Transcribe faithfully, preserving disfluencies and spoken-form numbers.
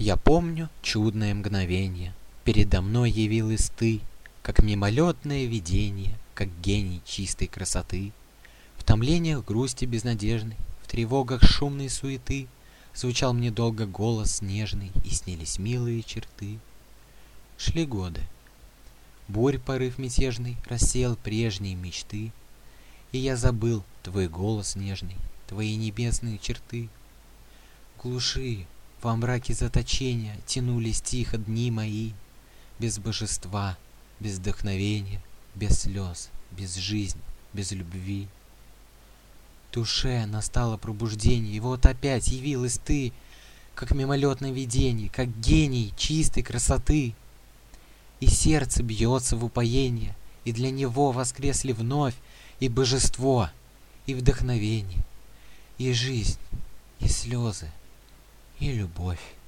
Я помню чудное мгновенье, передо мной явилась ты, как мимолетное видение, как гений чистой красоты. В томлениях грусти безнадежной, в тревогах шумной суеты звучал мне долго голос нежный, и снились милые черты. Шли годы. Бурь порыв мятежный рассеял прежние мечты, и я забыл твой голос нежный, твои небесные черты. В глуши, во мраке заточения тянулись тихо дни мои, без божества, без вдохновения, без слез, без жизни, без любви. В душе настало пробуждение, и вот опять явилась ты, как мимолетное видение, как гений чистой красоты. И сердце бьется в упоении, и для него воскресли вновь и божество, и вдохновение, и жизнь, и слезы, и любовь.